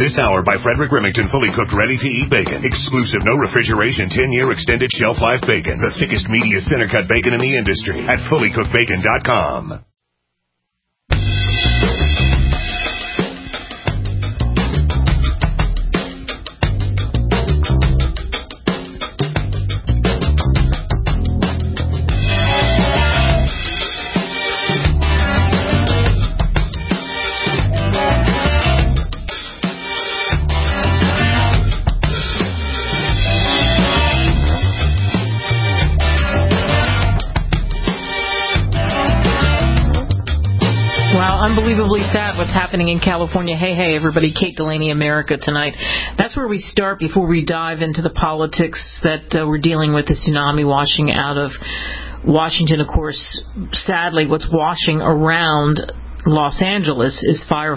This hour by Frederick Remington, fully cooked, ready-to-eat bacon. Exclusive, no refrigeration, 10-year extended shelf life bacon. The thickest, meatiest center-cut bacon in the industry at fullycookedbacon.com. Unbelievably sad what's happening in California. Hey, everybody. Kate Delaney, America Tonight. That's where we start before we dive into the politics that we're dealing with, the tsunami washing out of Washington. Of course, sadly, what's washing around Los Angeles is fire.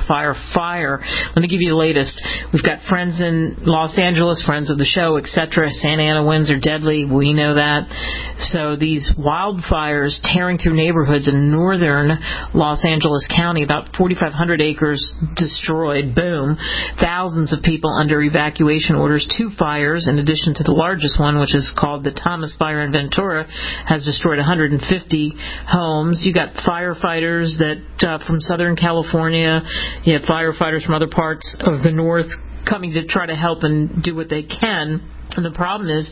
Let me give you the latest. We've got friends in Los Angeles, friends of the show, etc. Santa Ana winds are deadly. We know that. So these wildfires tearing through neighborhoods in northern Los Angeles County, about 4,500 acres destroyed. Boom. Thousands of people under evacuation orders. 2 fires, in addition to the largest one, which is called the Thomas Fire in Ventura, has destroyed 150 homes. You got firefighters that from Southern California, you have firefighters from other parts of the north coming to try to help and do what they can. And the problem is,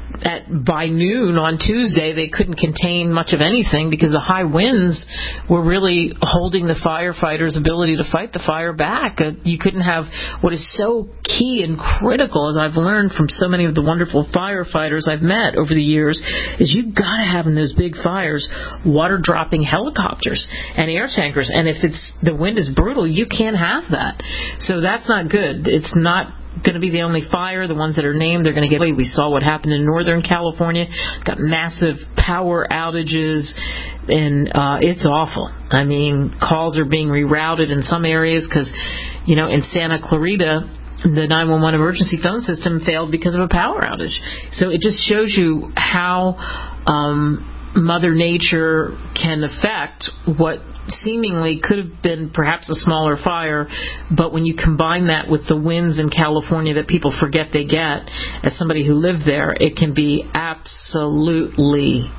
by noon on Tuesday, they couldn't contain much of anything because the high winds were really holding the firefighters' ability to fight the fire back. You couldn't have what is so key and critical, as I've learned from so many of the wonderful firefighters I've met over the years, is you've got to have in those big fires water-dropping helicopters and air tankers. And if the wind is brutal, you can't have that. So that's not good. It's not going to be the only fire. The ones that are named, they're going to get away. We saw what happened in Northern California. Got massive power outages, and it's awful. I mean, calls are being rerouted in some areas because, in Santa Clarita, the 911 emergency phone system failed because of a power outage. So it just shows you how Mother Nature can affect what seemingly could have been perhaps a smaller fire, but when you combine that with the winds in California that people forget they get, as somebody who lived there, it can be absolutely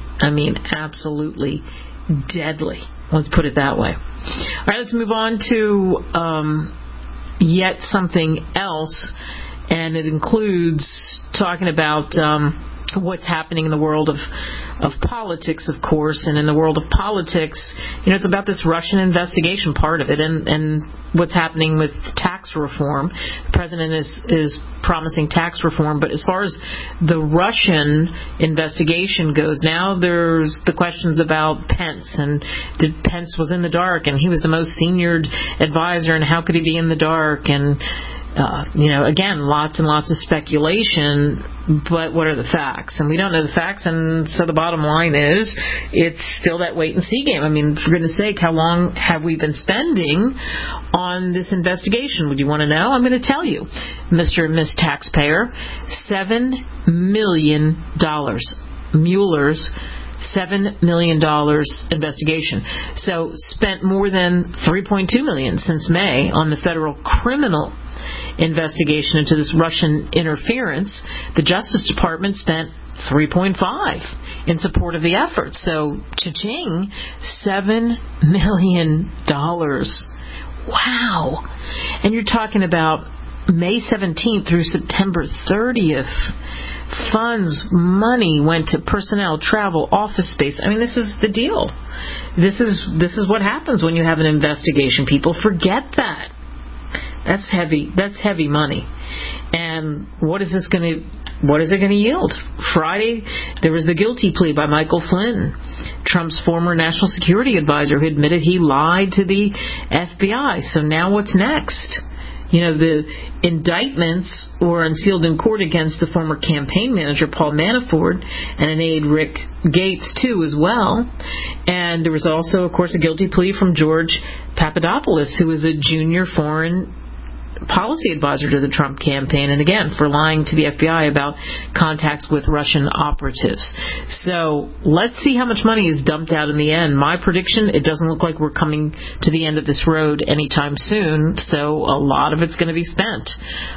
deadly. Let's put it that way. All right, let's move on to yet something else, and it includes talking about what's happening in the world of politics, of course. And in the world of politics, it's about this Russian investigation part of it, and what's happening with tax reform. The president is promising tax reform, but as far as the Russian investigation goes, now there's the questions about Pence, and Pence was in the dark, and he was the most senior advisor, and how could he be in the dark? And again, lots and lots of speculation, but what are the facts? And we don't know the facts, and so the bottom line is it's still that wait-and-see game. I mean, for goodness sake, how long have we been spending on this investigation? Would you want to know? I'm going to tell you, Mr. and Miss Taxpayer, $7 million. Mueller's $7 million investigation. So spent more than $3.2 million since May on the federal criminal investigation into this Russian interference. The Justice Department spent $3.5 in support of the effort. So, cha-ching, $7 million. Wow. And you're talking about May 17th through September 30th. Funds, money went to personnel, travel, office space. I mean, this is the deal. This is what happens when you have an investigation. People forget that. That's heavy money. And what is it going to yield? Friday, there was the guilty plea by Michael Flynn, Trump's former national security advisor, who admitted he lied to the FBI. So now what's next? The indictments were unsealed in court against the former campaign manager, Paul Manafort, and an aide, Rick Gates, too, as well. And there was also, of course, a guilty plea from George Papadopoulos, who was a junior foreign policy advisor to the Trump campaign, and again, for lying to the FBI about contacts with Russian operatives. So let's see how much money is dumped out in the end. My prediction, it doesn't look like we're coming to the end of this road anytime soon, so a lot of it's going to be spent.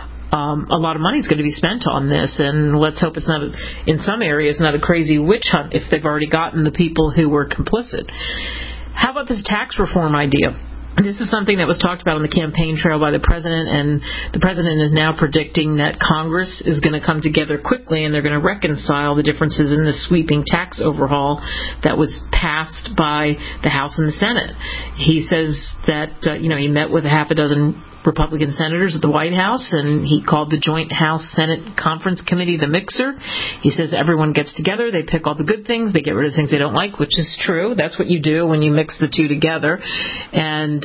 A lot of money is going to be spent on this, and let's hope it's not, in some areas, not a crazy witch hunt if they've already gotten the people who were complicit. How about this tax reform idea? This is something that was talked about on the campaign trail by the president, and the president is now predicting that Congress is going to come together quickly and they're going to reconcile the differences in the sweeping tax overhaul that was passed by the House and the Senate. He says that, he met with a half a dozen Republican senators at the White House, and he called the joint House-Senate Conference Committee the mixer. He says everyone gets together, they pick all the good things, they get rid of things they don't like, which is true. That's what you do when you mix the two together. And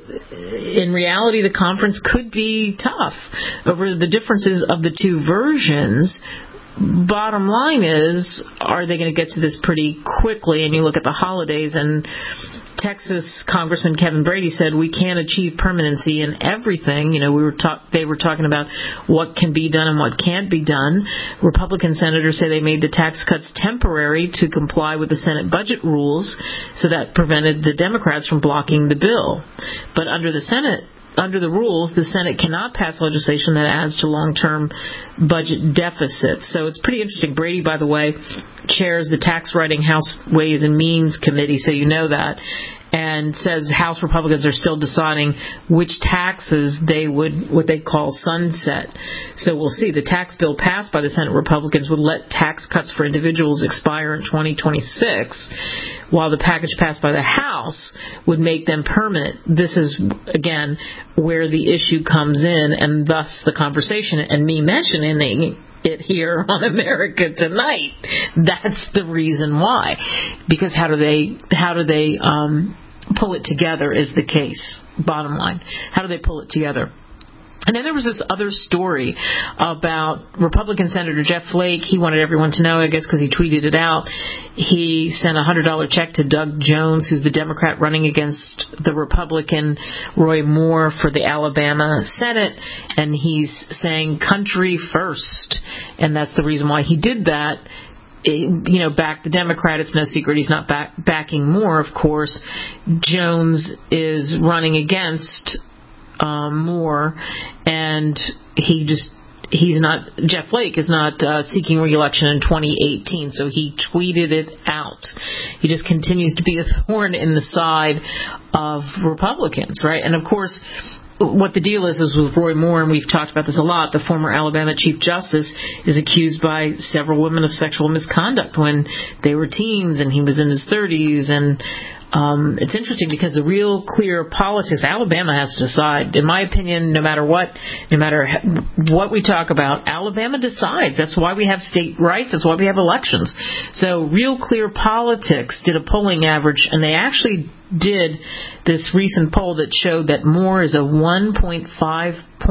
in reality, the conference could be tough over the differences of the two versions. Bottom line is, are they going to get to this pretty quickly? And you look at the holidays, and Texas Congressman Kevin Brady said we can't achieve permanency in everything. They were talking about what can be done and what can't be done. Republican senators say they made the tax cuts temporary to comply with the Senate budget rules, so that prevented the Democrats from blocking the bill. But under the rules, the Senate cannot pass legislation that adds to long-term budget deficits. So it's pretty interesting. Brady, by the way, chairs the Tax Writing House Ways and Means Committee, so you know that, and says House Republicans are still deciding which taxes they would, what they call sunset. So we'll see. The tax bill passed by the Senate Republicans would let tax cuts for individuals expire in 2026, while the package passed by the House would make them permanent. This is, again, where the issue comes in, and thus the conversation, and me mentioning it here on America Tonight. That's the reason why. Because how do they pull it together is the case. Bottom line. How do they pull it together? And then there was this other story about Republican Senator Jeff Flake. He wanted everyone to know, I guess, because he tweeted it out. He sent a $100 check to Doug Jones, who's the Democrat running against the Republican Roy Moore for the Alabama Senate. And he's saying country first. And that's the reason why he did that. Back the Democrat. It's no secret he's not backing Moore, of course. Jones is running against Moore, and Jeff Flake is not seeking re-election in 2018, so he tweeted it out. He just continues to be a thorn in the side of Republicans, right? And of course, what the deal is with Roy Moore, and we've talked about this a lot, the former Alabama Chief Justice is accused by several women of sexual misconduct when they were teens, and he was in his 30s, and it's interesting because the real clear politics, Alabama has to decide. In my opinion, no matter what we talk about, Alabama decides. That's why we have state rights. That's why we have elections. So Real Clear Politics did a polling average, and they actually did this recent poll that showed that Moore is a 1.5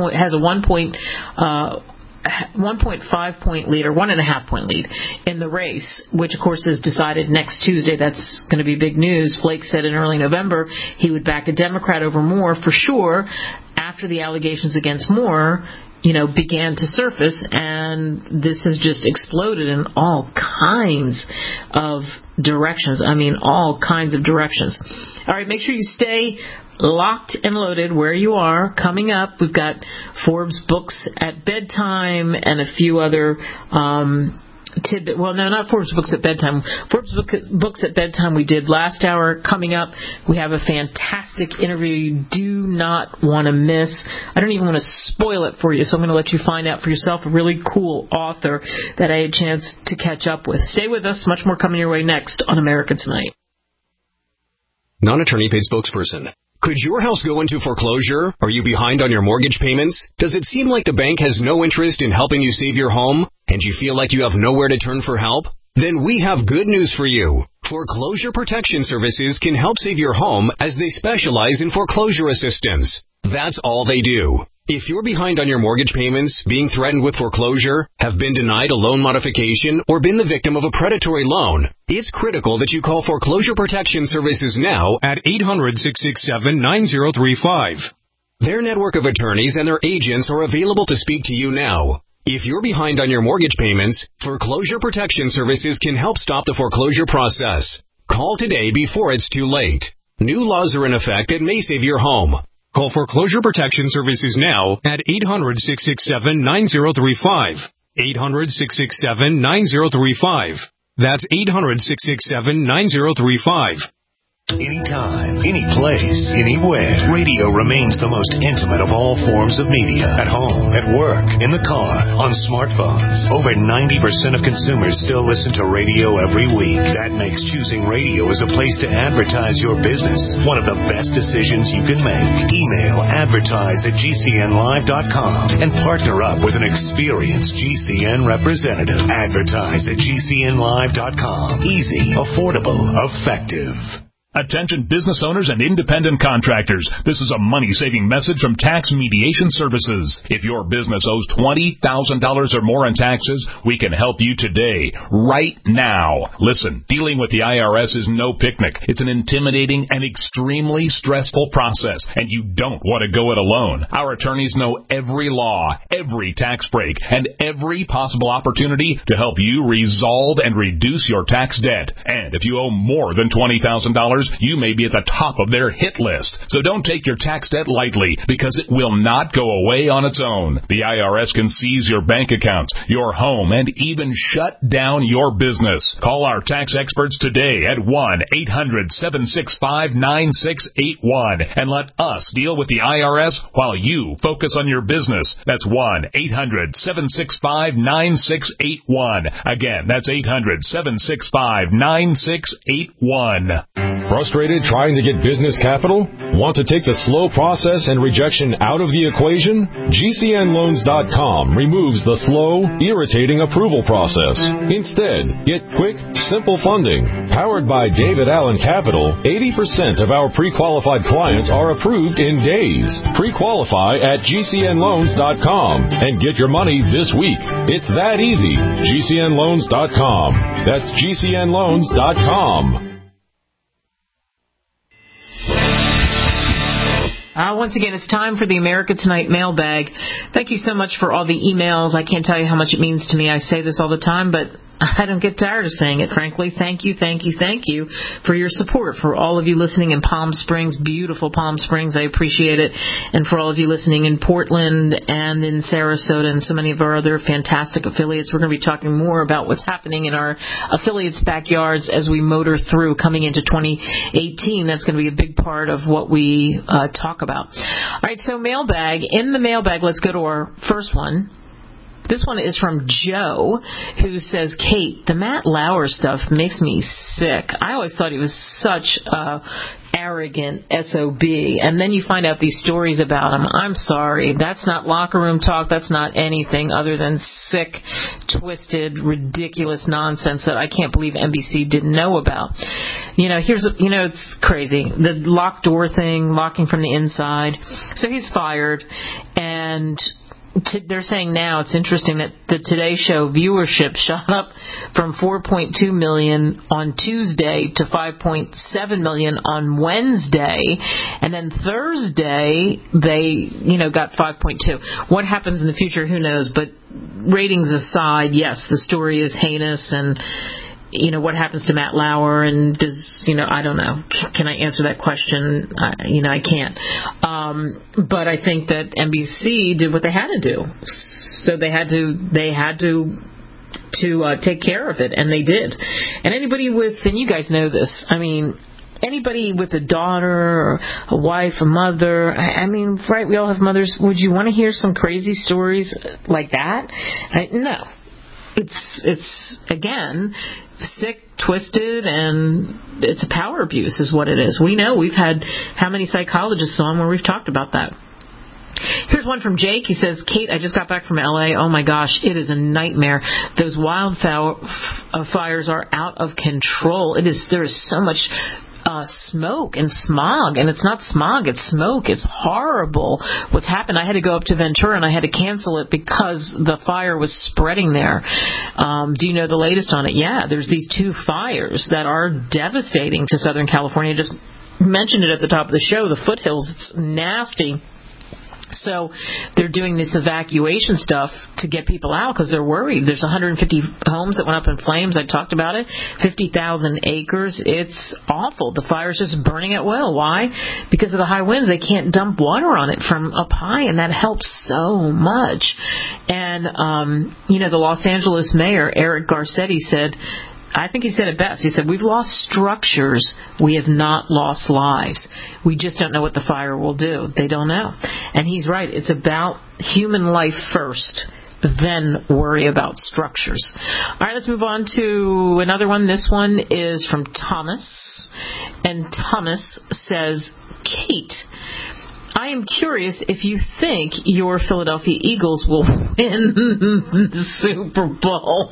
point lead, or 1.5 point lead in the race, which of course is decided next Tuesday. That's going to be big news. Flake said in early November he would back a Democrat over Moore for sure after the allegations against Moore began to surface, and this has just exploded in all kinds of directions. I mean, all kinds of directions. All right, make sure you stay locked and loaded where you are. Coming up, we've got Forbes Books at Bedtime and a few other tidbit. Well, no, not Forbes Books at Bedtime. Forbes Books at Bedtime we did last hour. Coming up, we have a fantastic interview you do not want to miss. I don't even want to spoil it for you, so I'm going to let you find out for yourself. A really cool author that I had a chance to catch up with. Stay with us. Much more coming your way next on America Tonight. Non-attorney paid spokesperson. Could your house go into foreclosure? Are you behind on your mortgage payments? Does it seem like the bank has no interest in helping you save your home? And you feel like you have nowhere to turn for help? Then we have good news for you. Foreclosure Protection Services can help save your home as they specialize in foreclosure assistance. That's all they do. If you're behind on your mortgage payments, being threatened with foreclosure, have been denied a loan modification, or been the victim of a predatory loan, it's critical that you call Foreclosure Protection Services now at 800-667-9035. Their network of attorneys and their agents are available to speak to you now. If you're behind on your mortgage payments, Foreclosure Protection Services can help stop the foreclosure process. Call today before it's too late. New laws are in effect that may save your home. Call Foreclosure Protection Services now at 800-667-9035. 800-667-9035. That's 800-667-9035. Anytime, any place, anywhere, radio remains the most intimate of all forms of media. At home, at work, in the car, on smartphones. Over 90% of consumers still listen to radio every week. That makes choosing radio as a place to advertise your business one of the best decisions you can make. Email advertise@gcnlive.com and partner up with an experienced GCN representative. Advertise at gcnlive.com. Easy, affordable, effective. Attention business owners and independent contractors. This is a money-saving message from Tax Mediation Services. If your business owes $20,000 or more in taxes, we can help you today, right now. Listen, dealing with the IRS is no picnic. It's an intimidating and extremely stressful process, and you don't want to go it alone. Our attorneys know every law, every tax break, and every possible opportunity to help you resolve and reduce your tax debt. And if you owe more than $20,000, you may be at the top of their hit list. So don't take your tax debt lightly, because it will not go away on its own. The IRS can seize your bank accounts, your home, and even shut down your business. Call our tax experts today at 1-800-765-9681 and let us deal with the IRS while you focus on your business. That's 1-800-765-9681. Again, that's 800-765-9681. Frustrated trying to get business capital? Want to take the slow process and rejection out of the equation? GCNloans.com removes the slow, irritating approval process. Instead, get quick, simple funding. Powered by David Allen Capital, 80% of our pre-qualified clients are approved in days. Pre-qualify at GCNloans.com and get your money this week. It's that easy. GCNloans.com. That's GCNloans.com. Once again, it's time for the America Tonight mailbag. Thank you so much for all the emails. I can't tell you how much it means to me. I say this all the time, but I don't get tired of saying it, frankly. Thank you for your support. For all of you listening in Palm Springs, beautiful Palm Springs, I appreciate it. And for all of you listening in Portland and in Sarasota and so many of our other fantastic affiliates, we're going to be talking more about what's happening in our affiliates' backyards as we motor through coming into 2018. That's going to be a big part of what we talk about. All right, so mailbag. In the mailbag, let's go to our first one. This one is from Joe, who says, Kate, the Matt Lauer stuff makes me sick. I always thought he was such a arrogant SOB, and then you find out these stories about him. I'm sorry. That's not locker room talk. That's not anything other than sick, twisted, ridiculous nonsense that I can't believe NBC didn't know about. It's crazy. The locked door thing, locking from the inside. So he's fired, and they're saying now it's interesting that the Today Show viewership shot up from 4.2 million on Tuesday to 5.7 million on Wednesday, and then Thursday they got 5.2. What happens in the future, who knows? But ratings aside, yes, the story is heinous, and what happens to Matt Lauer, and does, I don't know. Can I answer that question? I can't. But I think that NBC did what they had to do. So they had to take care of it, and they did. And anybody and you guys know this, anybody with a daughter, or a wife, a mother, right, we all have mothers. Would you want to hear some crazy stories like that? No. It's again, sick, twisted, and it's a power abuse is what it is. We know. We've had how many psychologists on where we've talked about that. Here's one from Jake. He says, Kate, I just got back from L.A. Oh, my gosh, it is a nightmare. Those wildfires are out of control. There is so much smoke and smog, and it's not smog, it's smoke. It's horrible what's happened. I had to go up to Ventura, and I had to cancel it because the fire was spreading there. Do you know the latest on it? Yeah, there's these two fires that are devastating to Southern California. Just mentioned it at the top of the show, the foothills. It's nasty. So they're doing this evacuation stuff to get people out because they're worried. There's 150 homes that went up in flames. I talked about it. 50,000 acres. It's awful. The fire's just burning at will. Why? Because of the high winds. They can't dump water on it from up high, and that helps so much. And, the Los Angeles mayor, Eric Garcetti, said, I think he said it best. He said, we've lost structures. We have not lost lives. We just don't know what the fire will do. They don't know. And he's right. It's about human life first, then worry about structures. All right, let's move on to another one. This one is from Thomas. And Thomas says, Kate, I am curious if you think your Philadelphia Eagles will win the Super Bowl.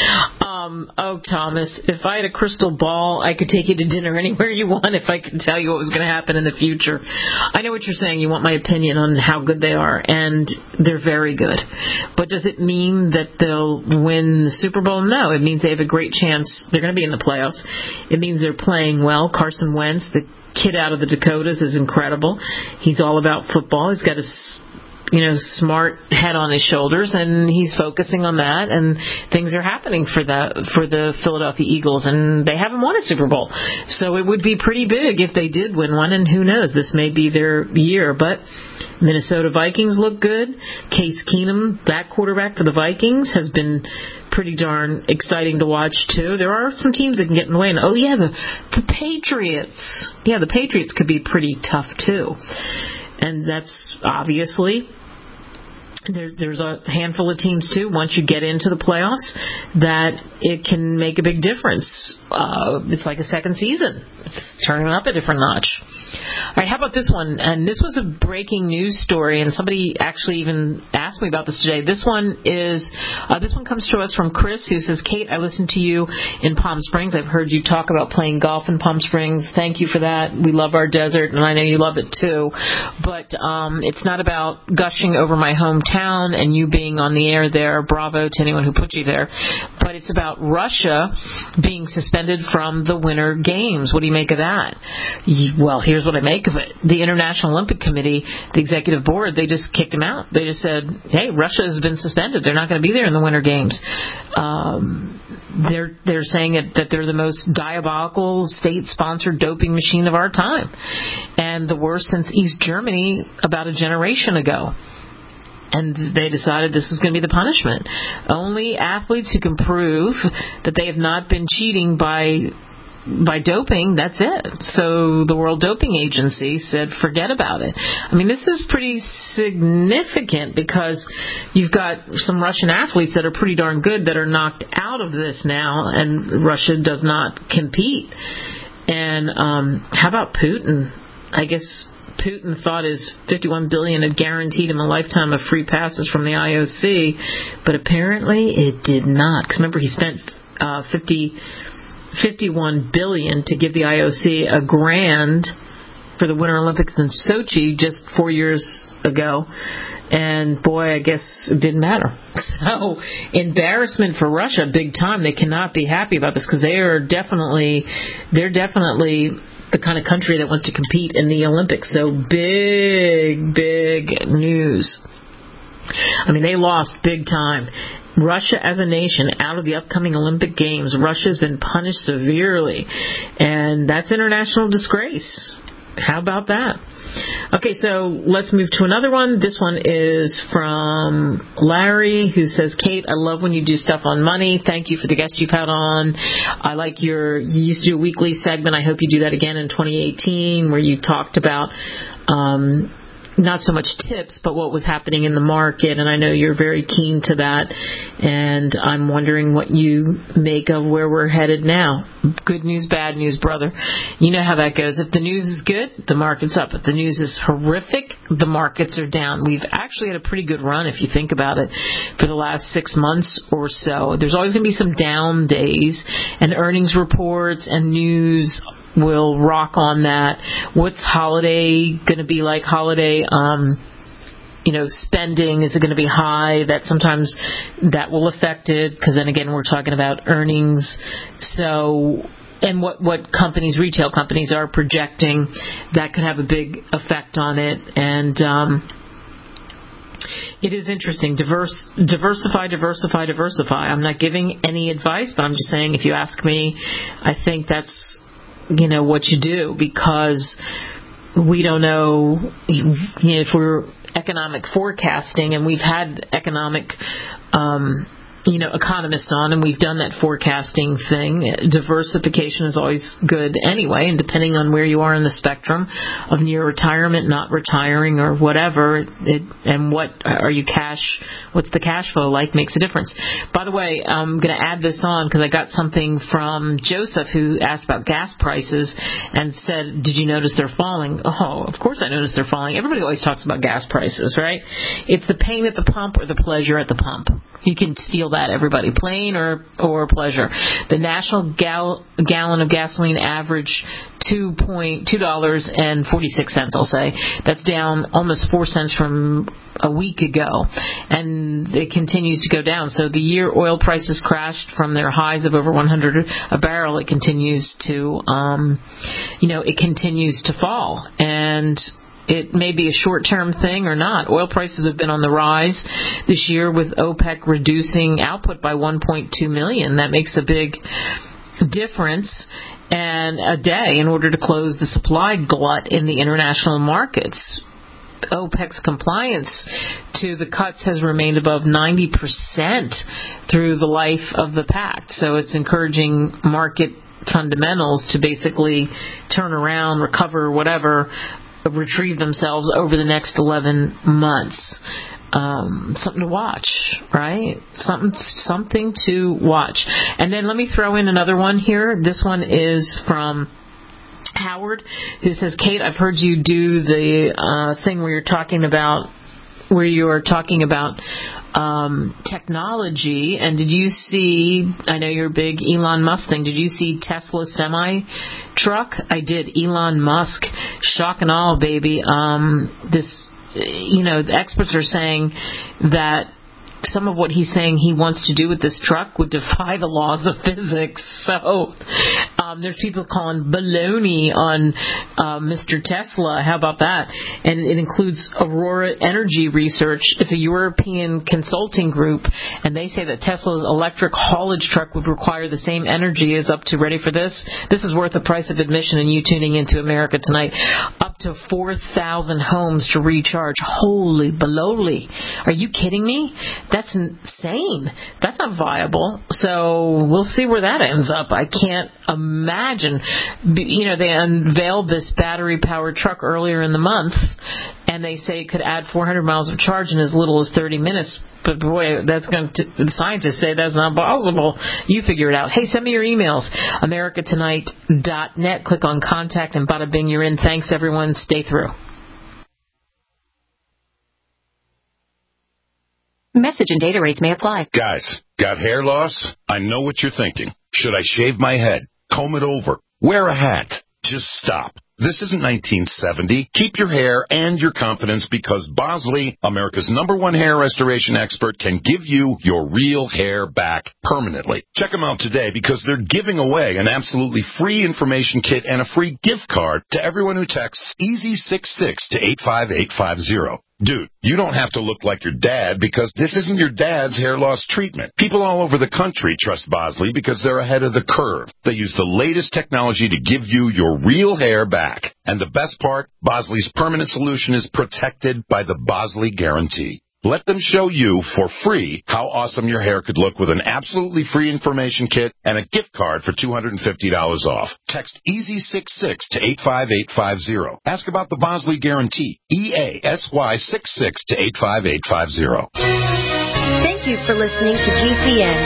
Thomas, if I had a crystal ball, I could take you to dinner anywhere you want if I could tell you what was going to happen in the future. I know what you're saying. You want my opinion on how good they are, and they're very good. But does it mean that they'll win the Super Bowl? No. It means they have a great chance. They're going to be in the playoffs. It means they're playing well. Carson Wentz, the kid out of the Dakotas, is incredible. He's all about football. He's got a smart head on his shoulders, and he's focusing on that, and things are happening for the Philadelphia Eagles, and they haven't won a Super Bowl. So it would be pretty big if they did win one, and who knows, this may be their year. But Minnesota Vikings look good. Case Keenum, that quarterback for the Vikings, has been pretty darn exciting to watch, too. There are some teams that can get in the way. And, the Patriots. Yeah, the Patriots could be pretty tough, too. And that's obviously... There's a handful of teams, too, once you get into the playoffs, that it can make a big difference. It's like a second season. It's turning up a different notch. All right, how about this one? And this was a breaking news story, and somebody actually even asked me about this today. This one comes to us from Chris, who says, Kate, I listened to you in Palm Springs. I've heard you talk about playing golf in Palm Springs. Thank you for that. We love our desert, and I know you love it, too. But it's not about gushing over my hometown and you being on the air there. Bravo to anyone who put you there. But it's about Russia being suspended from the Winter Games. What do you make of that? Well, here's what I make of it. The International Olympic Committee, the executive board, they just kicked him out. They just said, hey, Russia has been suspended. They're not going to be there in the Winter Games. They're saying that they're the most diabolical state-sponsored doping machine of our time, and the worst since East Germany about a generation ago. And they decided this is going to be the punishment. Only athletes who can prove that they have not been cheating by doping, that's it. So the World Doping Agency said, forget about it. I mean, this is pretty significant because you've got some Russian athletes that are pretty darn good that are knocked out of this now, and Russia does not compete. And how about Putin? I guess Putin thought his $51 billion had guaranteed him a lifetime of free passes from the IOC, but apparently it did not. Because remember, he spent $51 billion to give the IOC $1,000 for the Winter Olympics in Sochi just 4 years ago. And boy, I guess it didn't matter. So embarrassment for Russia, big time. They cannot be happy about this because they're definitely the kind of country that wants to compete in the Olympics. So big news. I mean, they lost big time. Russia as a nation, out of the upcoming Olympic Games, Russia's been punished severely. And that's international disgrace. How about that? Okay, so let's move to another one. This one is from Larry, who says, Kate, I love when you do stuff on money. Thank you for the guest you've had on. I like you used to do a weekly segment. I hope you do that again in 2018, where you talked about not so much tips, but what was happening in the market, and I know you're very keen to that, and I'm wondering what you make of where we're headed now. Good news, bad news, brother. You know how that goes. If the news is good, the market's up. If the news is horrific, the markets are down. We've actually had a pretty good run, if you think about it, for the last 6 months or so. There's always going to be some down days, and earnings reports and news will rock on that. What's holiday going to be like? Holiday, spending, is it going to be high? That sometimes that will affect it, because then again, we're talking about earnings. So, and what companies, retail companies, are projecting, that could have a big effect on it. And It is interesting. Diversify. I'm not giving any advice, but I'm just saying, if you ask me, I think that's, what you do, because we don't know, if we're economic forecasting, and we've had economic economists on, and we've done that forecasting thing. Diversification is always good anyway, and depending on where you are in the spectrum of near retirement, not retiring, or whatever, and what's the cash flow like, makes a difference. By the way, I'm going to add this on because I got something from Joseph, who asked about gas prices and said, did you notice they're falling? Oh, of course I noticed they're falling. Everybody always talks about gas prices, right? It's the pain at the pump or the pleasure at the pump. You can steal that, everybody, plain or pleasure. The national gallon of gasoline averaged $2.46, I'll say. That's down almost 4 cents from a week ago, and it continues to go down. So the year oil prices crashed from their highs of over 100 a barrel. It continues to, it continues to fall, and it may be a short-term thing or not. Oil prices have been on the rise this year, with OPEC reducing output by 1.2 million. That makes a big difference, and a day, in order to close the supply glut in the international markets. OPEC's compliance to the cuts has remained above 90% through the life of the pact. So it's encouraging market fundamentals to basically turn around, recover, whatever, retrieve themselves over the next 11 months. Something to watch, right? Something to watch. And then let me throw in another one here. This one is from Howard, who says, Kate, I've heard you do the thing where you're talking about technology, and did you see, I know you're a big Elon Musk thing, did you see Tesla semi-truck? I did. Elon Musk, shock and awe, baby. The experts are saying that some of what he's saying he wants to do with this truck would defy the laws of physics. So there's people calling baloney on Mr. Tesla. How about that? And it includes Aurora Energy Research. It's a European consulting group, and they say that Tesla's electric haulage truck would require the same energy as up to, ready for this? This is worth the price of admission and you tuning into America Tonight. Up to 4,000 homes to recharge. Holy baloney. Are you kidding me? That's insane. That's not viable. So we'll see where that ends up. I can't imagine. They unveiled this battery-powered truck earlier in the month, and they say it could add 400 miles of charge in as little as 30 minutes. But boy, the scientists say that's not possible. You figure it out. Hey, send me your emails. AmericaTonight.net. Click on contact, and bada bing, you're in. Thanks, everyone. Stay through. Message and data rates may apply. Guys, got hair loss? I know what you're thinking. Should I shave my head? Comb it over? Wear a hat? Just stop. This isn't 1970. Keep your hair and your confidence, because Bosley, America's #1 hair restoration expert, can give you your real hair back permanently. Check them out today, because they're giving away an absolutely free information kit and a free gift card to everyone who texts EASY66 to 85850. Dude, you don't have to look like your dad, because this isn't your dad's hair loss treatment. People all over the country trust Bosley because they're ahead of the curve. They use the latest technology to give you your real hair back. And the best part, Bosley's permanent solution is protected by the Bosley Guarantee. Let them show you for free how awesome your hair could look with an absolutely free information kit and a gift card for $250 off. Text EASY66 to 85850. Ask about the Bosley Guarantee. EASY66 to 85850. Thank you for listening to GCN.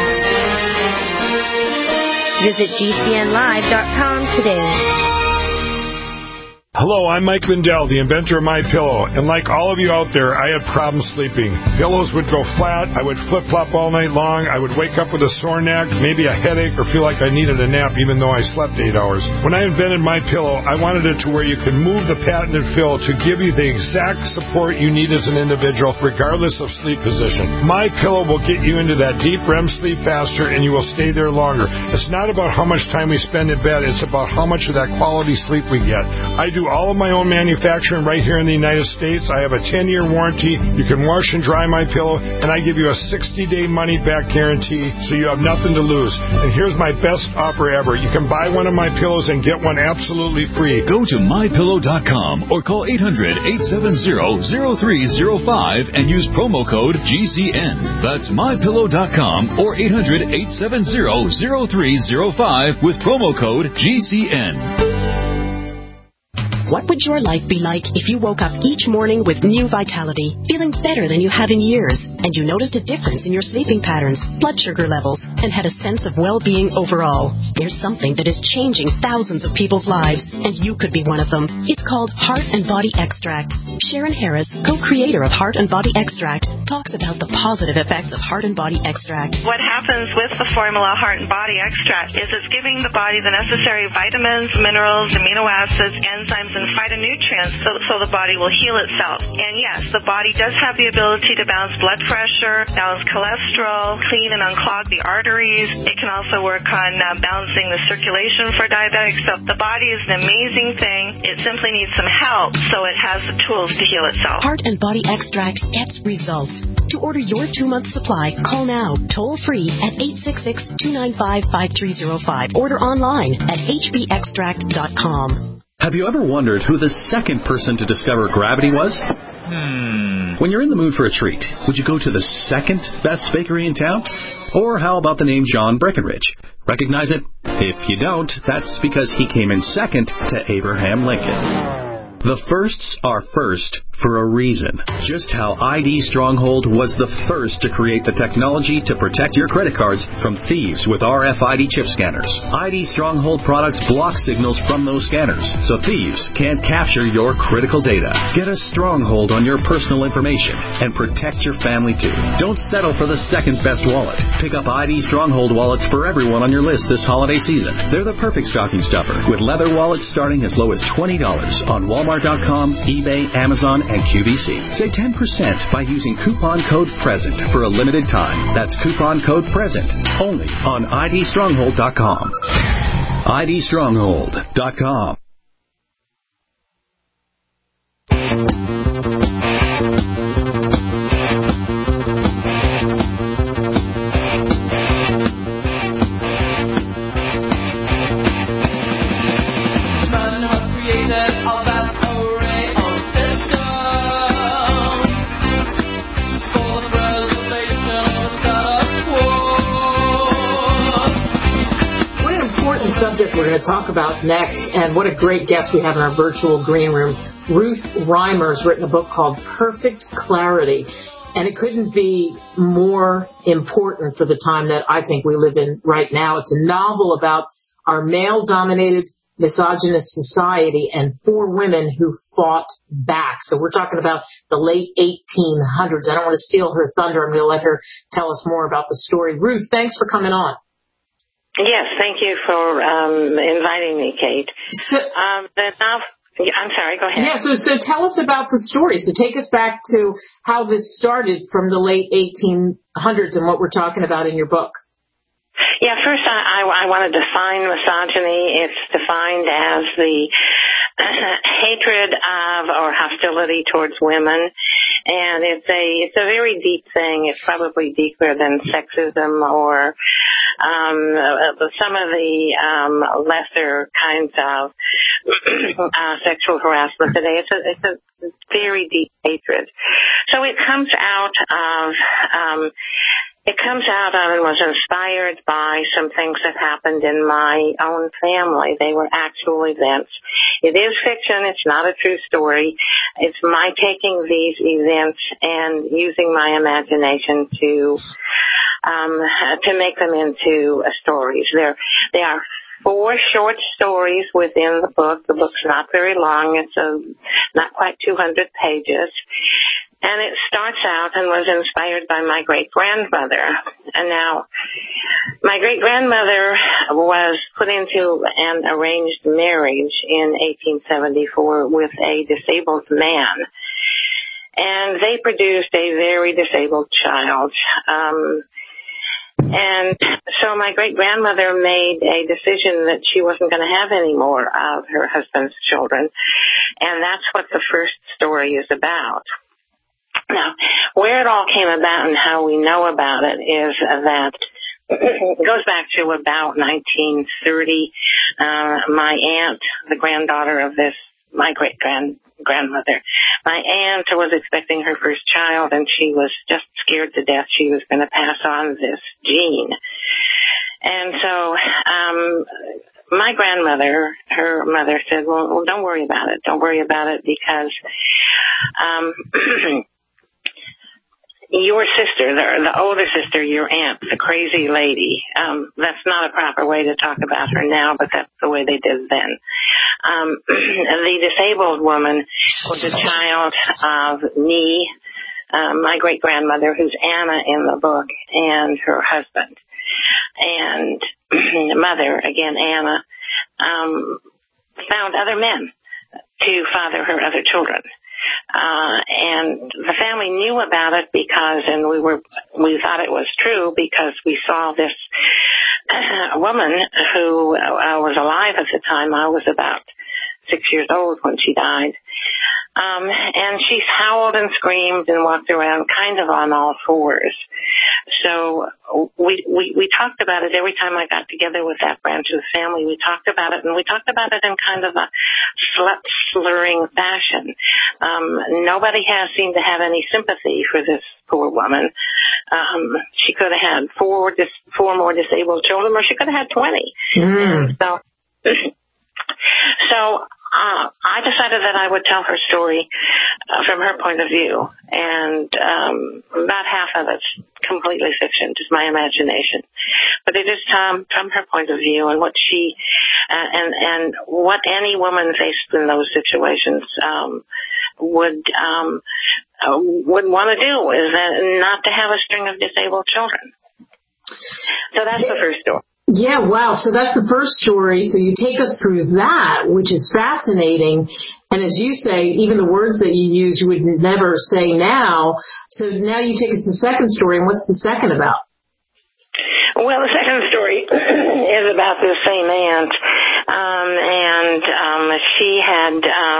Visit GCNlive.com today. Hello, I'm Mike Lindell, the inventor of MyPillow, and like all of you out there, I had problems sleeping. Pillows would go flat, I would flip-flop all night long, I would wake up with a sore neck, maybe a headache, or feel like I needed a nap even though I slept 8 hours. When I invented MyPillow, I wanted it to where you could move the patented fill to give you the exact support you need as an individual, regardless of sleep position. MyPillow will get you into that deep REM sleep faster, and you will stay there longer. It's not about how much time we spend in bed, it's about how much of that quality sleep we get. I do do all of my own manufacturing right here in the United States. I have a 10-year warranty. You can wash and dry my pillow, and I give you a 60-day money-back guarantee, so you have nothing to lose. And here's my best offer ever. You can buy one of my pillows and get one absolutely free. Go to mypillow.com or call 800-870-0305 and use promo code GCN. That's mypillow.com or 800-870-0305 with promo code GCN. What would your life be like if you woke up each morning with new vitality, feeling better than you have in years, and you noticed a difference in your sleeping patterns, blood sugar levels, and had a sense of well-being overall? There's something that is changing thousands of people's lives, and you could be one of them. It's called Heart and Body Extract. Sharon Harris, co-creator of Heart and Body Extract, talks about the positive effects of Heart and Body Extract. What happens with the formula Heart and Body Extract is it's giving the body the necessary vitamins, minerals, amino acids, enzymes, and phytonutrients so the body will heal itself. And yes, the body does have the ability to balance blood pressure, balance cholesterol, clean and unclog the arteries. It can also work on balancing the circulation for diabetics. So the body is an amazing thing. It simply needs some help, so it has the tools to heal itself. Heart and Body Extract gets results. To order your 2-month supply, call now, toll-free at 866-295-5305. Order online at hbextract.com. Have you ever wondered who the second person to discover gravity was? When you're in the mood for a treat, would you go to the second best bakery in town? Or how about the name John Breckenridge? Recognize it? If you don't, that's because he came in second to Abraham Lincoln. The firsts are first for a reason. Just how ID Stronghold was the first to create the technology to protect your credit cards from thieves with RFID chip scanners. ID Stronghold products block signals from those scanners, so thieves can't capture your critical data. Get a stronghold on your personal information and protect your family too. Don't settle for the second best wallet. Pick up ID Stronghold wallets for everyone on your list this holiday season. They're the perfect stocking stuffer, with leather wallets starting as low as $20 on Walmart.com, eBay, Amazon, and QVC. Save 10% by using coupon code PRESENT for a limited time. That's coupon code PRESENT only on IDStronghold.com. IDStronghold.com. Subject we're going to talk about next, and what a great guest we have in our virtual green room. Ruth Reimer's written a book called Perfect Clarity, and it couldn't be more important for the time that I think we live in right now. It's a novel about our male-dominated, misogynist society and 4 women who fought back. So we're talking about the late 1800s. I don't want to steal her thunder. I'm going to let her tell us more about the story. Ruth, thanks for coming on. Yes, thank you for inviting me, Kate. I'm sorry, go ahead. Yeah, so tell us about the story. So take us back to how this started from the late 1800s and what we're talking about in your book. Yeah, first I want to define misogyny. It's defined as the hatred of or hostility towards women, and it's a very deep thing. It's probably deeper than sexism or some of the lesser kinds of sexual harassment today. It's a very deep hatred. So it comes out of and was inspired by some things that happened in my own family. They were actual events. It is fiction. It's not a true story. It's my taking these events and using my imagination to make them into stories. There are 4 short stories within the book. The book's not very long. It's not quite 200 pages. And it starts out and was inspired by my great-grandmother. And now, my great-grandmother was put into an arranged marriage in 1874 with a disabled man. And they produced a very disabled child. And so my great-grandmother made a decision that she wasn't going to have any more of her husband's children. And that's what the first story is about. Now, where it all came about and how we know about it is that it goes back to about 1930. My aunt, the granddaughter of my great-grandmother, my aunt was expecting her first child, and she was just scared to death she was going to pass on this gene. And so my grandmother, her mother said, well, don't worry about it. Don't worry about it because your sister, the older sister, your aunt, the crazy lady, that's not a proper way to talk about her now, but that's the way they did then. The disabled woman was a child of me, my great-grandmother, who's Anna in the book, and her husband. And mother, again, Anna, found other men to father her other children. And the family knew about it because, and we thought it was true because we saw this woman who was alive at the time. I was about 6 years old when she died. And she howled and screamed and walked around kind of on all fours. So we talked about it every time I got together with that branch of the family. We talked about it, and we talked about it in kind of a slurring fashion. Nobody seemed to have any sympathy for this poor woman. She could have had four more disabled children, or she could have had 20. And so I decided that I would tell her story from her point of view, and about half of it's completely fiction, just my imagination. But it is from her point of view, and what she and what any woman faced in those situations would want to do is not to have a string of disabled children. So that's the first story. Yeah, wow. So that's the first story. So you take us through that, which is fascinating. And as you say, even the words that you use, you would never say now. So now you take us to the second story. And what's the second about? Well, the second story is about this same aunt. She had,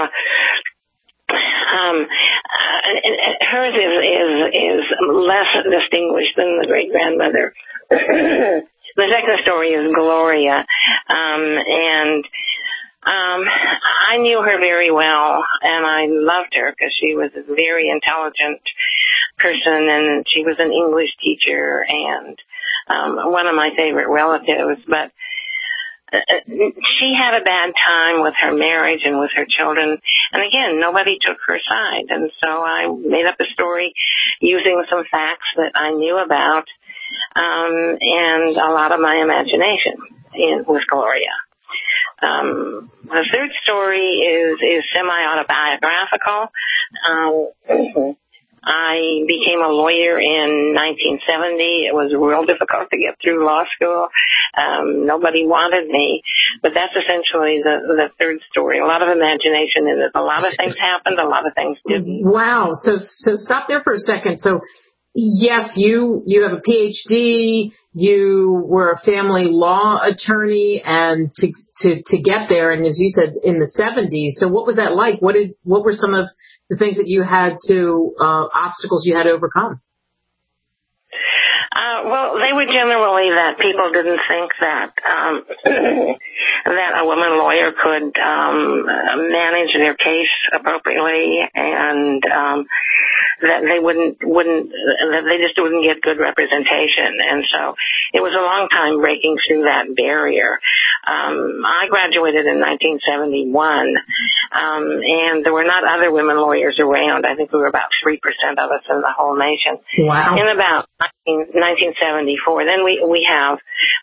hers is less distinguished than the great-grandmother. The second story is Gloria, I knew her very well, and I loved her because she was a very intelligent person, and she was an English teacher and one of my favorite relatives. But she had a bad time with her marriage and with her children, and again, nobody took her side. And so I made up a story using some facts that I knew about. And a lot of my imagination with Gloria. The third story is semi-autobiographical. I became a lawyer in 1970. It was real difficult to get through law school. Nobody wanted me. But that's essentially the third story. A lot of imagination in it. A lot of things happened. A lot of things didn't. Wow. So stop there for a second. So yes, you have a PhD, you were a family law attorney, and to get there, and as you said, in the 70s. So what was that like? What were some of the things that you had to, obstacles you had to overcome? Well, they were generally that people didn't think that that a woman lawyer could manage their case appropriately, and that they that they just wouldn't get good representation. And so it was a long time breaking through that barrier. I graduated in 1971, and there were not other women lawyers around. I think we were about 3% of us in the whole nation. Wow. In about 1974, then we have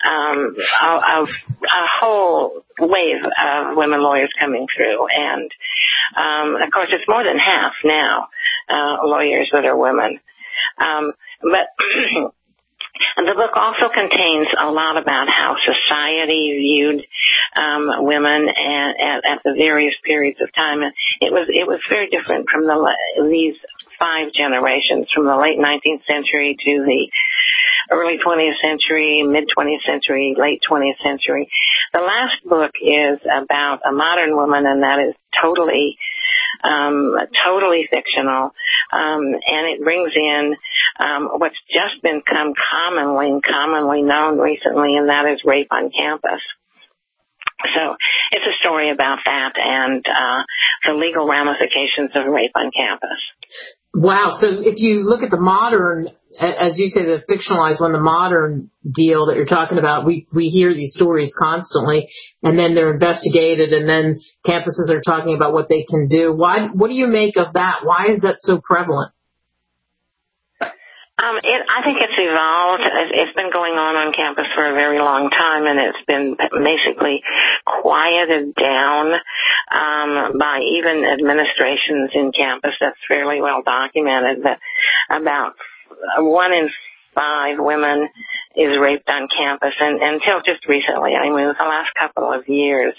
a whole wave of women lawyers coming through, and of course it's more than half now lawyers that are women. But the book also contains a lot about how society viewed women at the various periods of time. And it was very different from these 5 generations, from the late 19th century to the early 20th century, mid-20th century, late 20th century. The last book is about a modern woman, and that is totally fictional, and it brings in what's just become commonly known recently, and that is rape on campus. So it's a story about that and the legal ramifications of rape on campus. Wow. So if you look at the modern, as you say, the fictionalized one, the modern deal that you're talking about, we hear these stories constantly, and then they're investigated, and then campuses are talking about what they can do. What do you make of that? Why is that so prevalent? I think it's evolved. It's been going on campus for a very long time, and it's been basically quieted down by even administrations in campus. That's fairly well documented, that about 1 in 5 women is raped on campus, and until just recently, I mean, the last couple of years,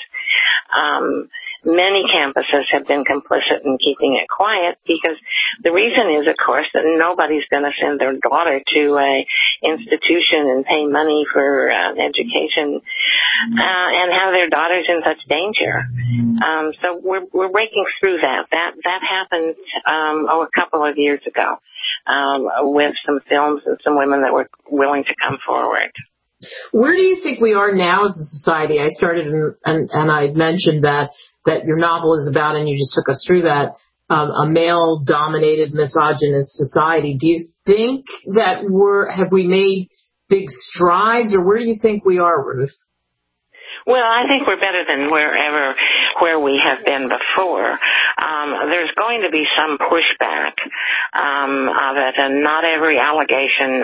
many campuses have been complicit in keeping it quiet, because the reason is, of course, that nobody's going to send their daughter to a institution and pay money for education and have their daughters in such danger. So we're breaking through that. That happened a couple of years ago with some films and some women that were willing to come forward. Where do you think we are now as a society? I started and I mentioned that your novel is about, and you just took us through that, a male-dominated, misogynist society. Do you think that have we made big strides, or where do you think we are, Ruth? Well, I think we're better than where we have been before. There's going to be some pushback of it, and not every allegation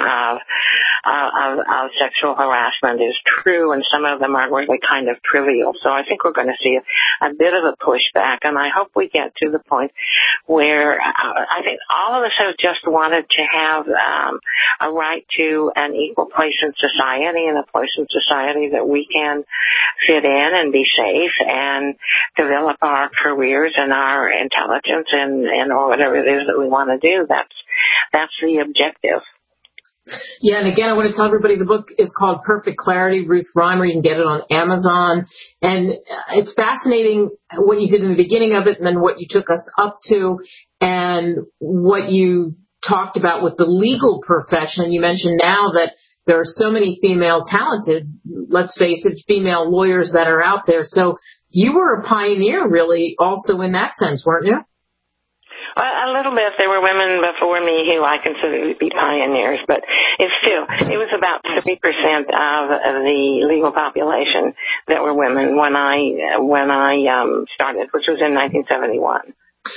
of sexual harassment is true, and some of them are really kind of trivial. So I think we're going to see a bit of a pushback, and I hope we get to the point where I think all of us have just wanted to have a right to an equal place in society, and a place in society that we can fit in and be safe and develop our careers and our intelligence and or whatever it is that we want to do. That's the objective. Yeah, and again, I want to tell everybody the book is called Perfect Clarity, Ruth Reimer. You can get it on Amazon. And it's fascinating what you did in the beginning of it, and then what you took us up to, and what you talked about with the legal profession. And you mentioned now that there are so many female talented, let's face it, female lawyers that are out there. So you were a pioneer, really, also in that sense, weren't you? Well, a little bit. There were women before me who I consider to be pioneers, but it was about 3% of the legal population that were women when I started, which was in 1971.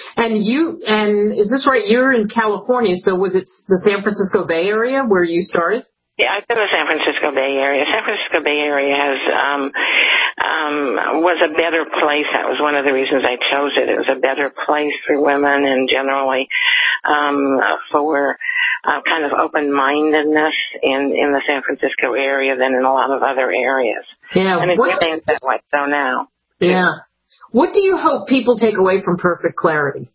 And is this right? You're in California, so was it the San Francisco Bay Area where you started? Yeah, I've been in the San Francisco Bay Area. San Francisco Bay Area was a better place. That was one of the reasons I chose it. It was a better place for women, and generally for kind of open-mindedness in the San Francisco area than in a lot of other areas. Yeah, and it remains that way so now. Yeah. What do you hope people take away from Perfect Clarity?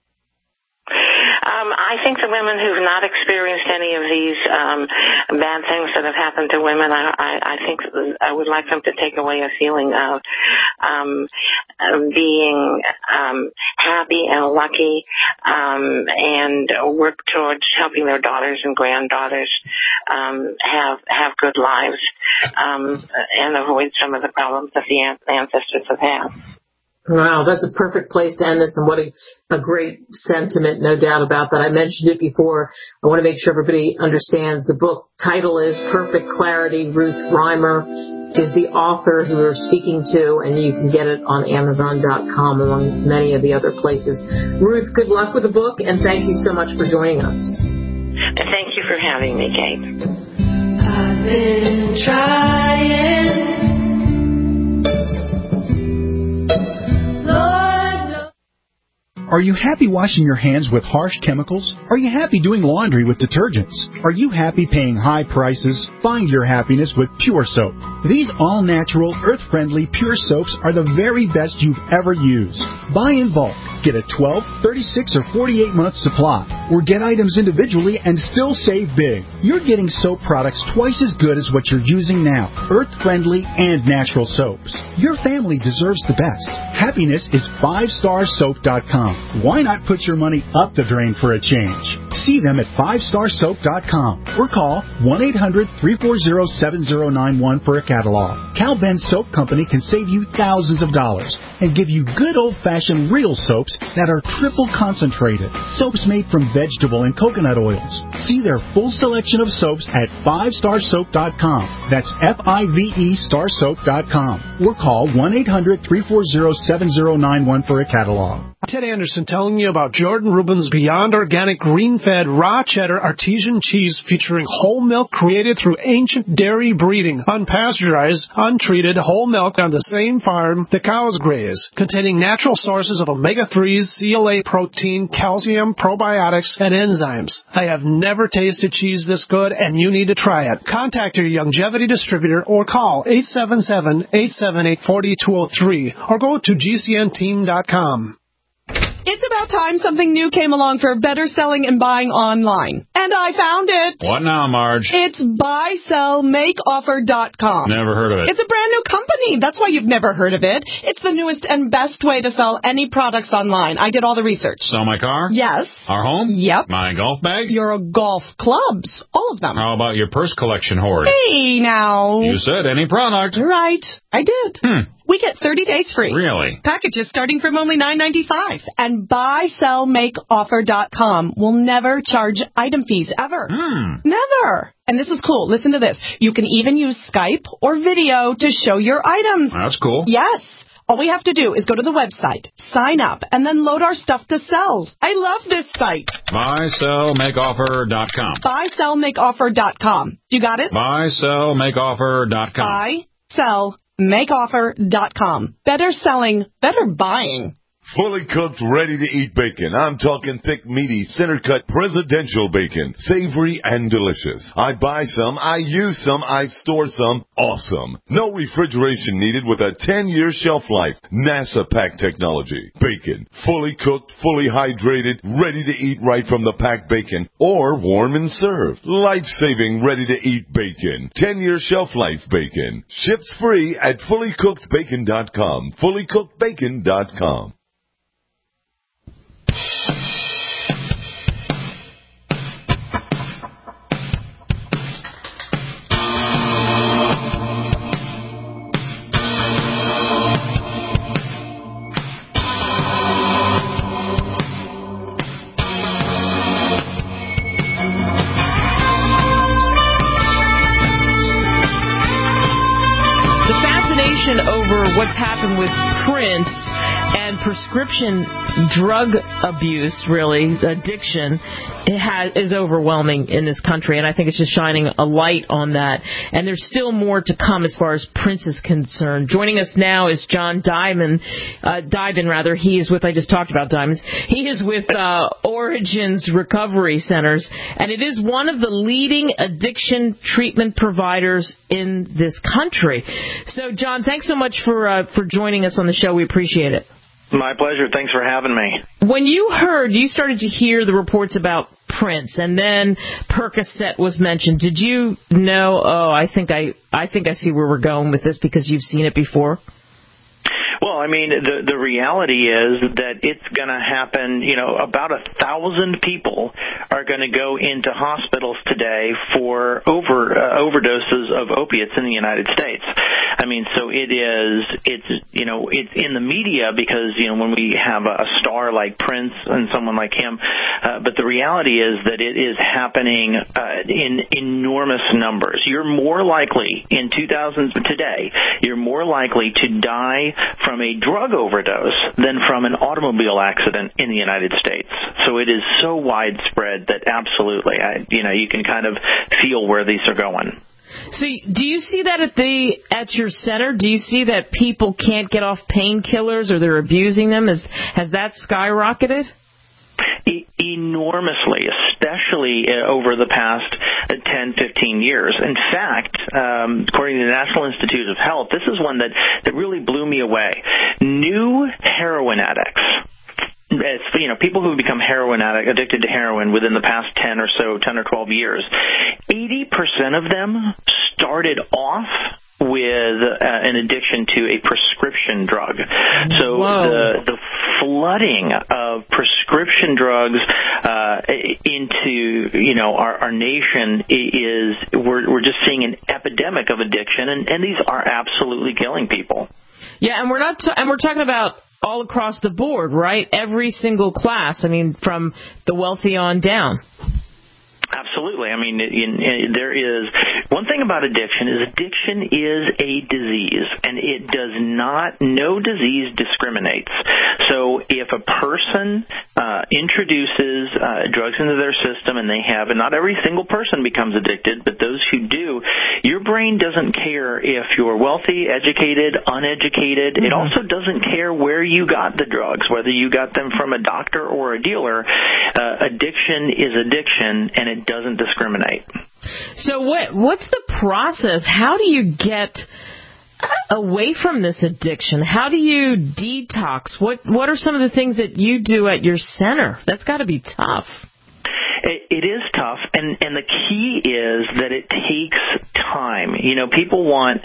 I think the women who've not experienced any of these bad things that have happened to women, I think I would like them to take away a feeling of being happy and lucky, and work towards helping their daughters and granddaughters have good lives, and avoid some of the problems that the ancestors have had. Wow, that's a perfect place to end this, and what a great sentiment, no doubt about that. I mentioned it before. I want to make sure everybody understands the book title is Perfect Clarity. Ruth Reimer is the author who we're speaking to, and you can get it on Amazon.com among many of the other places. Ruth, good luck with the book, and thank you so much for joining us. Thank you for having me, Kate. I've been trying. Are you happy washing your hands with harsh chemicals? Are you happy doing laundry with detergents? Are you happy paying high prices? Find your happiness with Pure Soap. These all-natural, earth-friendly, pure soaps are the very best you've ever used. Buy in bulk. Get a 12, 36, or 48-month supply. Or get items individually and still save big. You're getting soap products twice as good as what you're using now. Earth-friendly and natural soaps. Your family deserves the best. Happiness is 5starsoap.com. Why not put your money up the drain for a change? See them at 5starsoap.com or call 1-800-340-7091 for a catalog. Cal Ben Soap Company can save you thousands of dollars and give you good old-fashioned real soaps that are triple concentrated. Soaps made from vegetable and coconut oils. See their full selection of soaps at 5starsoap.com. That's F-I-V-E starsoap.com. Or call 1-800-340-7091 for a catalog. Ted Anderson telling you about Jordan Rubin's Beyond Organic Green-Fed Raw Cheddar Artesian Cheese featuring whole milk created through ancient dairy breeding, unpasteurized, untreated whole milk on the same farm the cows graze, containing natural sources of omega-3s, CLA protein, calcium, probiotics, and enzymes. I have never tasted cheese this good, and you need to try it. Contact your Youngevity distributor or call 877-878-4203 or go to GCNteam.com. It's about time something new came along for better selling and buying online. And I found it. What now, Marge? It's buysellmakeoffer.com. Never heard of it. It's a brand new company. That's why you've never heard of it. It's the newest and best way to sell any products online. I did all the research. Sell my car? Yes. Our home? Yep. My golf bag? Your golf clubs. All of them. How about your purse collection hoard? Hey, now. You said any product. Right. I did. We get 30 days free. Really? Packages starting from only $9.95. And buysellmakeoffer.com will never charge item fees ever. Never. And this is cool. Listen to this. You can even use Skype or video to show your items. That's cool. Yes. All we have to do is go to the website, sign up, and then load our stuff to sell. I love this site. Buysellmakeoffer.com. Buysellmakeoffer.com. You got it? Buysellmakeoffer.com. Buysellmakeoffer.com. Better selling, better buying. Fully cooked, ready-to-eat bacon. I'm talking thick, meaty, center-cut presidential bacon. Savory and delicious. I buy some, I use some, I store some. Awesome. No refrigeration needed with a 10-year shelf life. NASA pack technology. Bacon. Fully cooked, fully hydrated, ready to eat right from the packed bacon. Or warm and served. Life-saving, ready-to-eat bacon. 10-year shelf life bacon. Ships free at fullycookedbacon.com. Fullycookedbacon.com. Over what's happened with Prince and prescription drug abuse, really, addiction, is overwhelming in this country, and I think it's just shining a light on that. And there's still more to come as far as Prince is concerned. Joining us now is John Dibon. He is with, I just talked about diamonds, he is with Origins Recovery Centers, and it is one of the leading addiction treatment providers in this country. So, John, thanks so much for joining us on the show. We appreciate it. My pleasure. Thanks for having me. When you started to hear the reports about Prince, and then Percocet was mentioned, did you know, I think I see where we're going with this because you've seen it before? Well, I mean, the reality is that it's going to happen. About 1,000 people are going to go into hospitals today for overdoses of opiates in the United States. I mean, so it's in the media because, when we have a star like Prince and someone like him, but the reality is that it is happening in enormous numbers. You're more likely you're more likely to die from a drug overdose than from an automobile accident in the United States. So it is so widespread that absolutely, you can kind of feel where these are going. So do you see that at your center? Do you see that people can't get off painkillers or they're abusing them? Has that skyrocketed? Enormously, especially over the past 10, 15 years. In fact, according to the National Institute of Health, this is one that really blew me away. New heroin addicts, people who become addicted to heroin within the past 10 or 12 years, 80% of them started off with an addiction to a prescription drug. So the flooding of prescription drugs into our nation is we're just seeing an epidemic of addiction, and these are absolutely killing people. Yeah, and we're talking about all across the board, right? Every single class. I mean, from the wealthy on down. Absolutely. I mean, there is one thing about addiction is a disease, and no disease discriminates. So if a person introduces drugs into their system, and not every single person becomes addicted, but those who do, your brain doesn't care if you're wealthy, educated, uneducated. Mm-hmm. It also doesn't care where you got the drugs, whether you got them from a doctor or a dealer. Addiction is addiction, and it doesn't discriminate. So what's the process? How do you get away from this addiction? How do you detox? What are some of the things that you do at your center? That's got to be tough. It is tough, and the key is that it takes time. People want,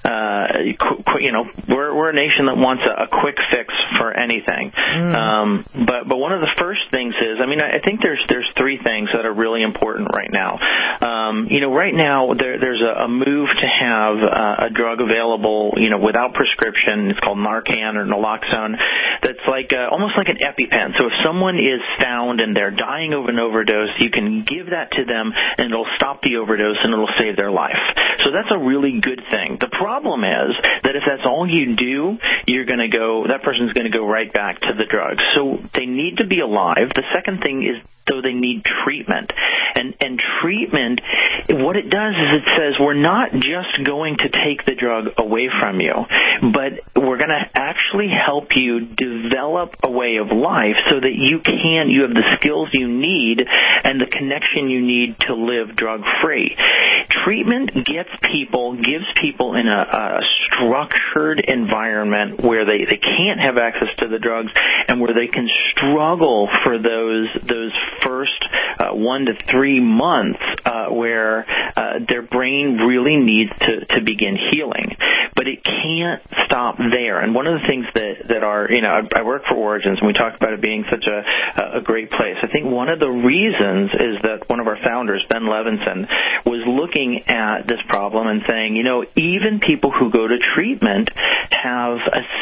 we're a nation that wants a quick fix for anything. But one of the first things is, I think there's three things that are really important right now. Right now there's a move to have a drug available, without prescription. It's called Narcan or naloxone. That's almost like an EpiPen. So if someone is found and they're dying of an overdose, you can give that to them, and it'll stop the overdose, and it'll save their life. So that's a really good thing. The problem is that if that's all you do, that person's going to go right back to the drugs. So they need to be alive. The second thing is, though, they need treatment. And treatment, what it does is it says we're not just going to take the drug away from you, but we're going to actually help you develop a way of life so that you have the skills you need and the connection you need to live drug-free. Treatment gives people in a structured environment where they can't have access to the drugs and where they can struggle for those first 1 to 3 months where their brain really needs to begin healing. But it can't stop there. And one of the things that are, I work for Origins, and we talk about it being such a great place. I think one of the reasons is that one of our founders, Ben Levinson, was looking at this problem and saying, even people who go to treatment have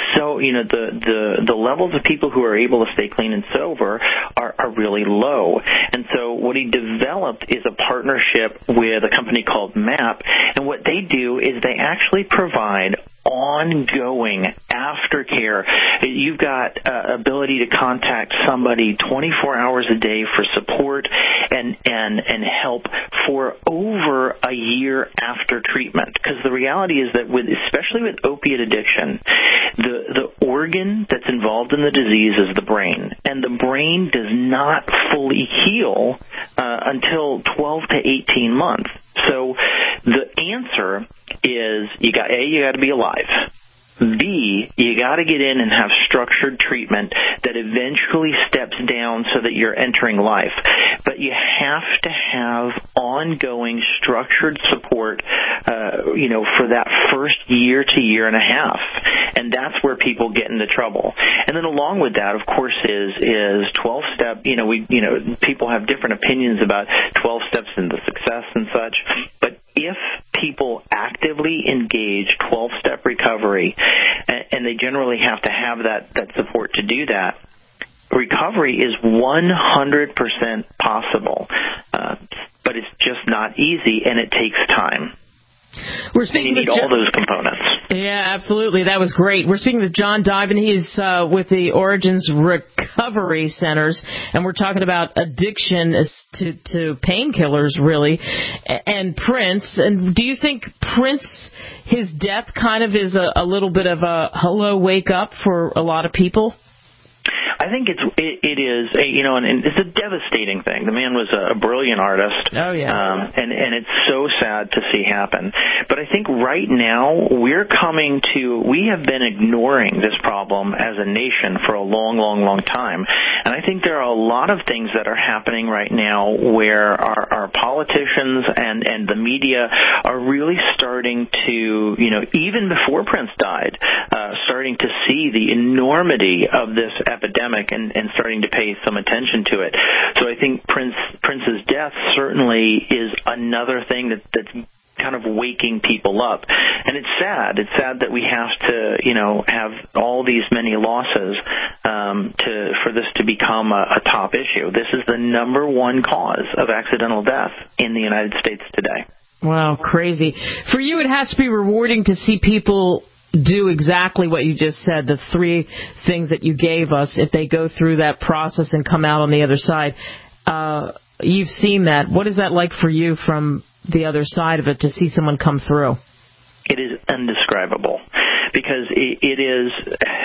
the levels of people who are able to stay clean and sober are really low. And so what he developed is a partnership with a company called MAP, and what they do is they actually provide ongoing aftercare. You've got ability to contact somebody 24 hours a day for support and help for over a year after treatment. Because the reality is that especially with opiate addiction, the organ that's involved in the disease is the brain, and the brain does not fully heal until 12 to 18 months. So the answer is you got to be alive. B, you got to get in and have structured treatment that eventually steps down so that you're entering life. But you have to have ongoing structured support, for that first year to year and a half. And that's where people get into trouble. And then along with that, of course, is 12-step. People have different opinions about 12 steps into success and such. But if people actively engage 12-step recovery, and they generally have to have that support to do that, recovery is 100% possible. But it's just not easy, and it takes time. We're speaking you need all those components. Yeah, absolutely. That was great. We're speaking with John Diven. He's with the Origins Recovery Centers, and we're talking about addiction to painkillers, really, and Prince. And do you think Prince, his death kind of is a little bit of a hello, wake up for a lot of people? I think it is and it's a devastating thing. The man was a brilliant artist. Oh yeah. And it's so sad to see happen. But I think right now we have been ignoring this problem as a nation for a long time. And I think there are a lot of things that are happening right now where our politicians and the media are really starting to, even before Prince died, starting to see the enormity of this epidemic and starting to pay some attention to it. So I think Prince's death certainly is another thing that's kind of waking people up. And it's sad. It's sad that we have to, have all these many losses for this to become a top issue. This is the number one cause of accidental death in the United States today. Wow, crazy. For you, it has to be rewarding to see people do exactly what you just said, the three things that you gave us, if they go through that process and come out on the other side. You've seen that. What is that like for you from the other side of it, to see someone come through? It is indescribable, because it is,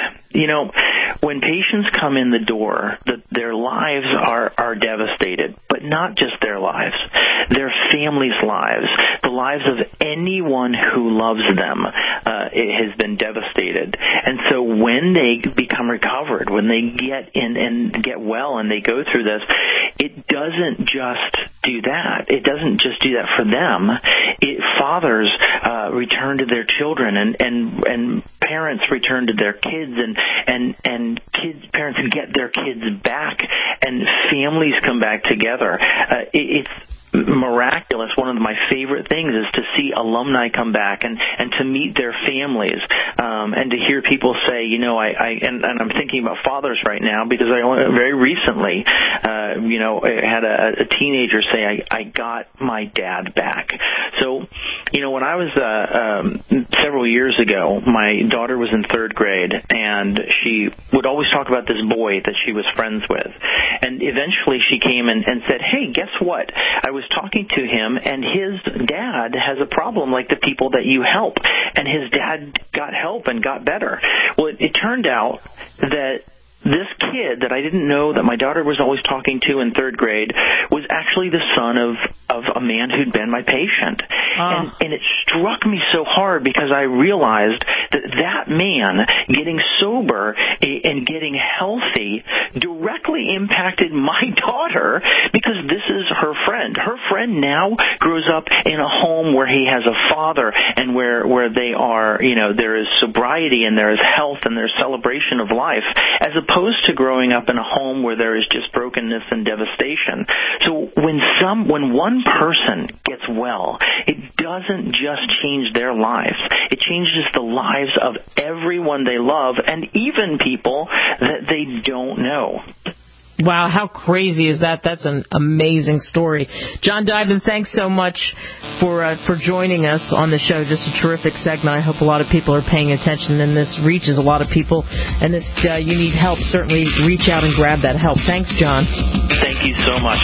when patients come in the door, their lives are devastated, but not just their lives, their families' lives, the lives of anyone who loves them, it has been devastated. And so when they become recovered, when they get in and get well and they go through this, it doesn't just do that. It doesn't just do that for them. Fathers return to their children, and parents return to their kids, and parents get their kids back, and families come back together. It's miraculous. One of my favorite things is to see alumni come back and to meet their families, and to hear people say, and I'm thinking about fathers right now, because I very recently, had a teenager say, I got my dad back. So, when I was several years ago, my daughter was in 3rd grade, and she would always talk about this boy that she was friends with. And eventually she came and said, hey, guess what? I was talking to him, and his dad has a problem like the people that you help. And his dad got help and got better. Well, it turned out that this kid that I didn't know that my daughter was always talking to in 3rd grade was actually the son of a man who'd been my patient. And it struck me so hard, because I realized that man getting sober and getting healthy directly impacted my daughter, because this is her friend. Her friend now grows up in a home where he has a father, and where they are, there is sobriety and there is health and there's celebration of life, as opposed to growing up in a home where there is just brokenness and devastation. So when one person gets well, it doesn't just change their lives. It changes the lives of everyone they love, and even people that they don't know. Wow, how crazy is that? That's an amazing story. John Diamond, thanks so much for joining us on the show. Just a terrific segment. I hope a lot of people are paying attention, and this reaches a lot of people. And if you need help, certainly reach out and grab that help. Thanks, John. Thank you so much.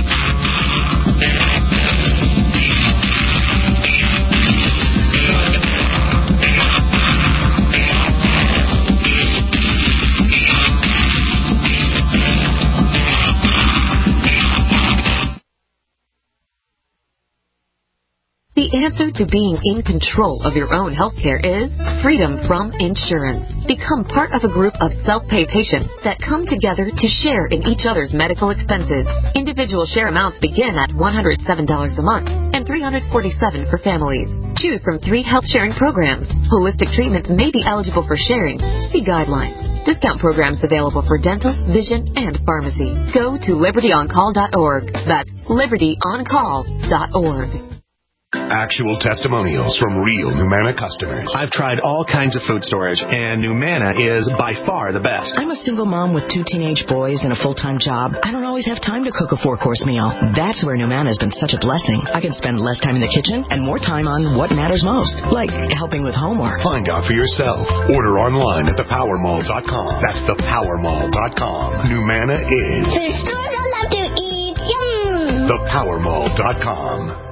The answer to being in control of your own healthcare is freedom from insurance. Become part of a group of self-pay patients that come together to share in each other's medical expenses. Individual share amounts begin at $107 a month and $347 for families. Choose from 3 health sharing programs. Holistic treatments may be eligible for sharing. See guidelines. Discount programs available for dental, vision, and pharmacy. Go to libertyoncall.org. That's libertyoncall.org. Actual testimonials from real Numana customers. I've tried all kinds of food storage, and Numana is by far the best. I'm a single mom with 2 teenage boys and a full-time job. I don't always have time to cook a 4-course meal. That's where Numana has been such a blessing. I can spend less time in the kitchen and more time on what matters most, like helping with homework. Find out for yourself. Order online at thepowermall.com. That's thepowermall.com. Numana is... There's stores I love to eat. Yum! Thepowermall.com.